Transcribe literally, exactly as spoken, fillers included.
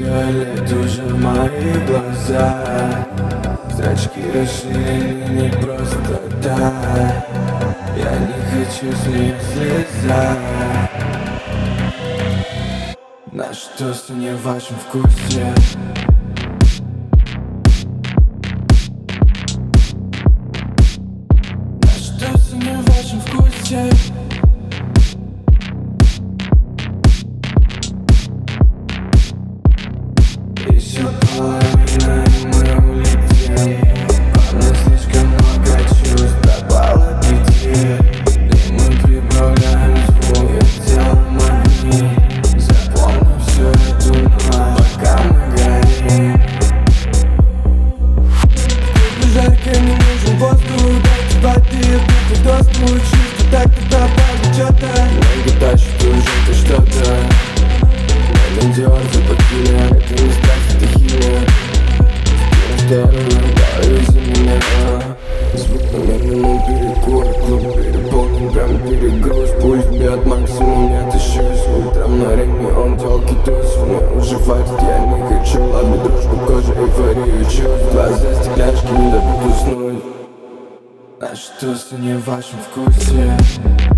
Ультрафиолет уже в моих глазах. Зрачки расширены не просто так. Я не хочу с них слезать. Наши тосты не в вашем вкусе. Наши тосты не в вашем вкусе. Еще половина, и мы улетим. Во мне слишком много чувств, пропало пяти. И мы прибавляем звук, я делаем огни. Запомни всю эту ночь, пока мы горим. В жарко не нужен воздух, дайте воды, будто доступ. Чисто так ты пропал, что-то ноги тащат уже ты что-то. Надо делать запотели, это не страсть, это химия. Вторую, повези меня. Звук на медленном перекуре, клуб переполнен, прям перегруз. Пульс бьет максимум, я тащусь. Утром на ринге, он телки туз. Мне уже хватит, я не хочу. Ладно, дружбу, кожа, эйфорию чувств. Глаза стекляшки не дадут уснуть. Наши тосты не в вашем вкусе.